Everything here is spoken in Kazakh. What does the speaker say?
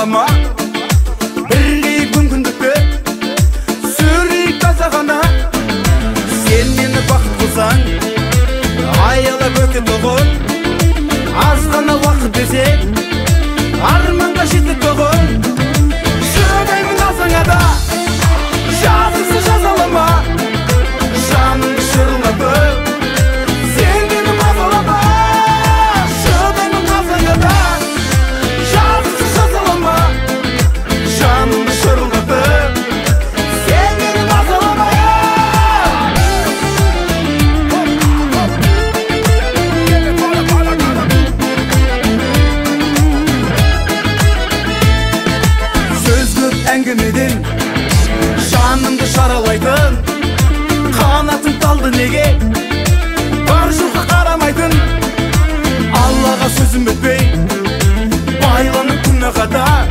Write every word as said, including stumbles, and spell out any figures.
жазалама, бірлейік мүмкіндікті, сүрейік таза ғана. Сен мені бақыт қылсаң, аялап өте тұғын, аз ғана уақыт берсең, арманға жетіп тұғын. Шыдаймын алсаңа да, жазықсыз жазалама, жанымды шырылдатып, сен мені мазалама. Шыдаймын алсаңа да, жазықсыз жазалама, жанымды шырылдатып, сен мені мазалама. Сөз көп әңгімеден жанымды шаралайтын, қанатың талды неге, бар жоққа қарамайтын. Аллаға сөзім өтпей, байланып күні қатар,